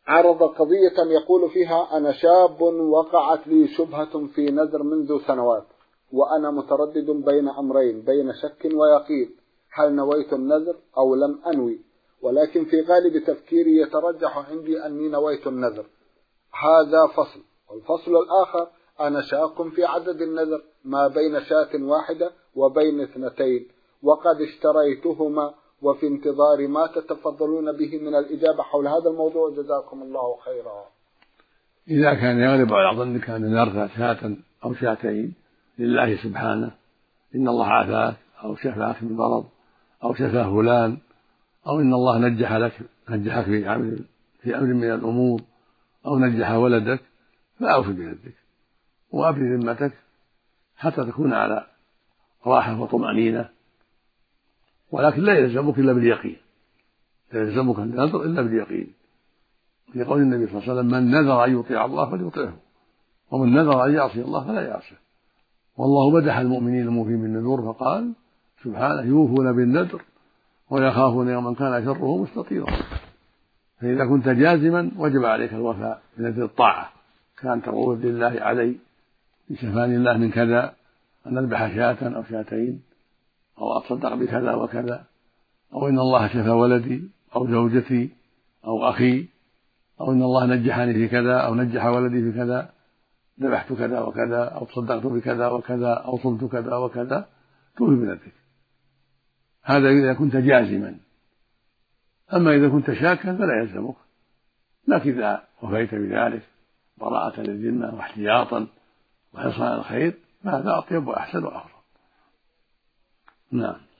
عرض قضية يقول فيها: أنا شاب وقعت لي شبهة في نذر منذ سنوات، وأنا متردد بين أمرين، بين شك ويقين، هل نويت النذر أو لم أنوي، ولكن في غالب تفكيري يترجح عندي أني نويت النذر. هذا فصل. والفصل الآخر: أنا شاك في عدد النذر، ما بين شاة واحدة وبين 2، وقد اشتريتهما، وفي انتظار ما تتفضلون به من الإجابة حول هذا الموضوع، جزاكم الله خيرا. إذا كان يغلب على ظنك أن نذر شاة أو شاتين لله سبحانه، إن الله عافاك أو شفاك من مرض أو شفاه فلان، أو إن الله نجحك في أمر من الأمور، أو نجح ولدك، فأوف بنذرك وأبر ذمتك حتى تكون على راحة وطمأنينة. ولكن لا يلزمك إلا باليقين، لا يلزمك النذر إلا باليقين، لقول النبي صلى الله عليه وسلم: من نذر أن يطيع الله فليطيعه، ومن نذر أن يعصي الله فلا يعصيه. والله مدح المؤمنين الموفين بالنذور فقال سبحانه: يوفون بالنذر ويخافون يوما كان شره مستطيرا. فإذا كنت جازما وجب عليك الوفاء بنذر الطاعة، كان تقول لله علي بشفاني الله من كذا، أن أذبح شاة أو شاتين، أو أتصدق بكذا وكذا، أو إن الله شفى ولدي أو زوجتي أو أخي، أو إن الله نجحني في كذا أو نجح ولدي في كذا، ذبحت كذا وكذا، أو تصدقت بكذا وكذا، أو صمت كذا وكذا، توفي بنذرك. هذا إذا كنت جازما. أما إذا كنت شاكا فلا يلزمك، لكن إذا وفيت بذلك براءة للذمة واحتياطا وحرصا على الخير فهذا أطيب وأحسن وأفضل. نعم.